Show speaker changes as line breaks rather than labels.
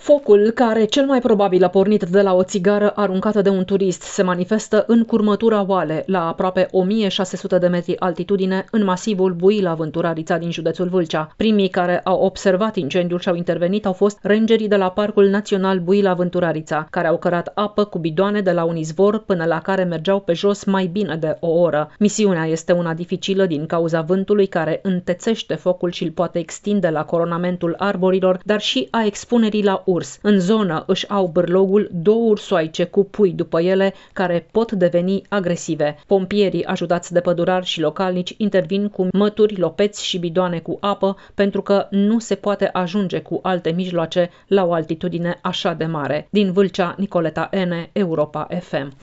Focul, care cel mai probabil a pornit de la o țigară aruncată de un turist, se manifestă în curmătura Oale, la aproape 1600 de metri altitudine, în masivul Buila-Vânturarița din județul Vâlcea. Primii care au observat incendiul și au intervenit au fost rangerii de la Parcul Național Buila-Vânturarița, care au cărat apă cu bidoane de la un izvor până la care mergeau pe jos mai bine de o oră. Misiunea este una dificilă din cauza vântului care întețește focul și îl poate extinde la coronamentul arborilor, dar și a expunerii la urs. În zonă își au bârlogul două ursoaice cu pui după ele, care pot deveni agresive. Pompierii, ajutați de pădurari și localnici, intervin cu mături, lopeți și bidoane cu apă, pentru că nu se poate ajunge cu alte mijloace la o altitudine așa de mare. Din Vâlcea, Nicoleta N., Europa FM.